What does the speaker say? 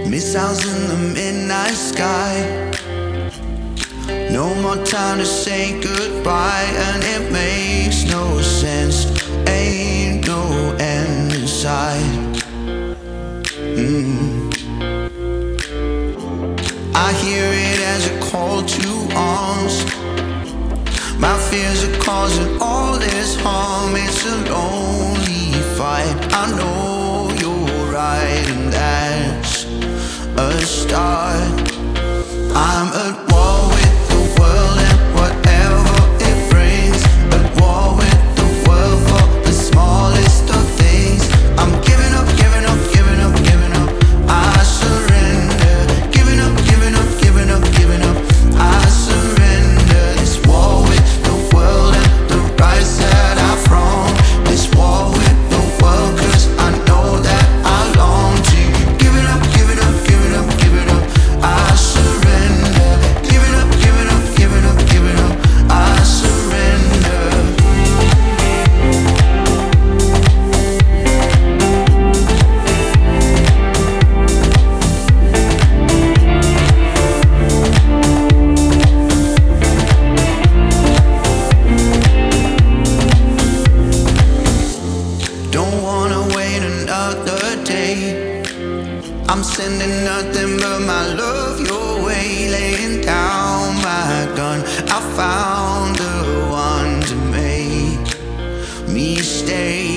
Missiles in the midnight sky. No more time to say goodbye, and it makes no sense. Ain't no end in sight. I hear it as a call to arms. My fears are causing all this harm. It's a lonely fight. I know you're right, and that's a start. I'm at war with the world and whatever it brings. At war with the world for the smallest of things. I'm giving up, giving up, giving up, giving up. I surrender. Giving up, giving up, giving up, giving up. I surrender. This war with the world and the rights that I've wronged. This war with the world, 'cause I know that I long to. Giving up, giving up, giving up, giving up. I surrender. Giving up, giving up, giving up, giving up. I surrender. Don't wanna wait another day. I'm sending nothing but my love your way. Laying down my gun, I found the one to make me stay.